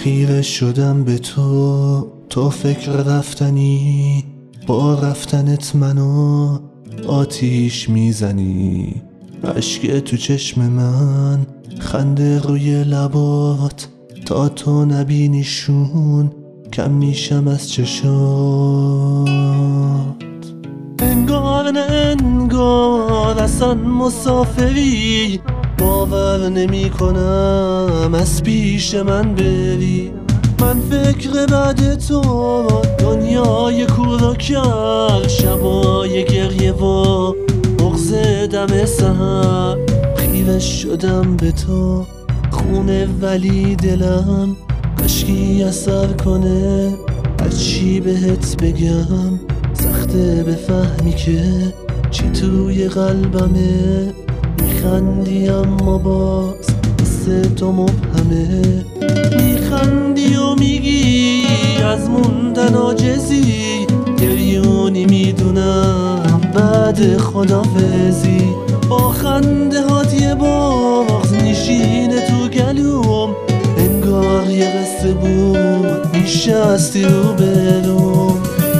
خیره شدم به تو فکر رفتنی، با رفتنت منو آتیش میزنی. اشک تو چشم من، خنده روی لبات، تا تو نبینیشون کم میشم از چشات. انگار نه انگار اصلا مسافری، باور نمی کنم از پیش من بری. من فکر بعد تو دنیای کورو کرد، شبای گریه و بغض دم سحر. خیره شدم به تو خونه ولی دلم عشقی اثر کنه. هرچی بهت بگم سخته بفهمی که چی توی قلبمه. میخندی اما باز حس تو مبهمه. میخندی و میگی از موندن عاجزی، گریونی میدونم بعد خدافزی. با خنده هات یه بغض نشینه تو گلوم، انگار یه قصه بود میشستی رو بروم.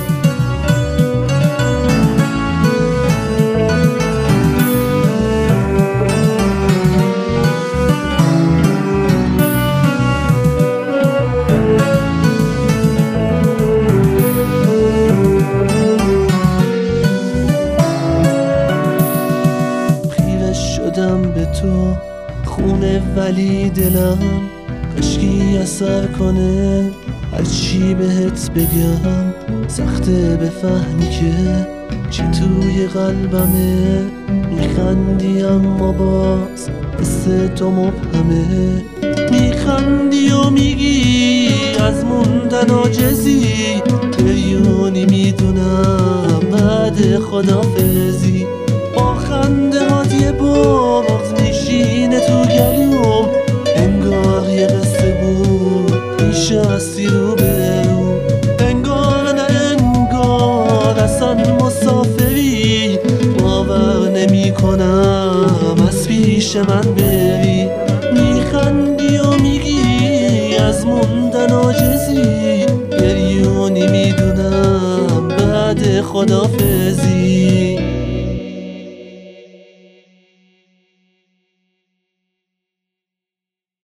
به تو خونه ولی دلم عشقی اثر کنه. هرچی بهت بگم سخته بفهمی که چی توی قلبمه. میخندی اما باز حس تو مبهمه. میخندی و میگی از موندن عاجزی، گریونی میدونم بعد خدافزی. با خنده هات یه بغض میشینه تو گلوم، انگار یه قصه بود میشستی رو برو. انگار نه انگار اصلا مسافری، باور نمی کنم از پیش من بری. میخندی و میگی از موندن عاجزی، گریونی میدونم بعد خدافزی.